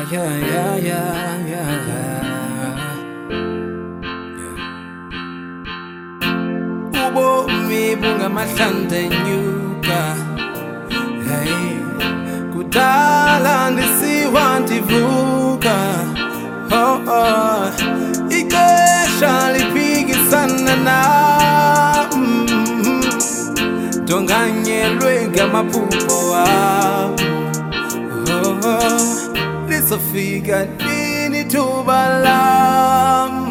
Ubomi bungamahlandenyuka, hey, kudala ndisiwa ndivuka, oh oh, ixesha liphikisana nam, ndonganyelwe ngamaphupho wam, oh oh, lizofika nini ithuba lam,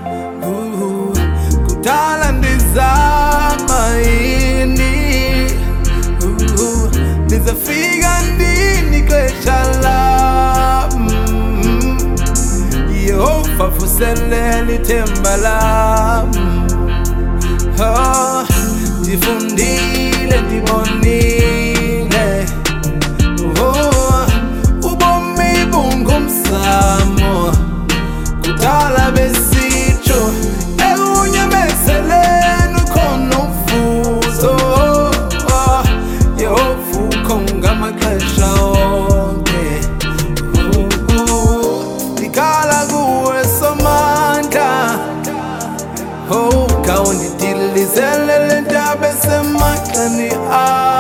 kudala ndizama yini, lizofika nini ixesha lam, Yehova vuselela ithemba lam, oh, ndifundile ndibonile, oh, ubomi bungumzamo, kudala besitsho ekunyamezeleni ukhona umvuzo, oh, Yehova ukho ngamaxesha onke, ndikhala kuwe Somandla, oh, khawundidilizele le ndaba esemaxani am.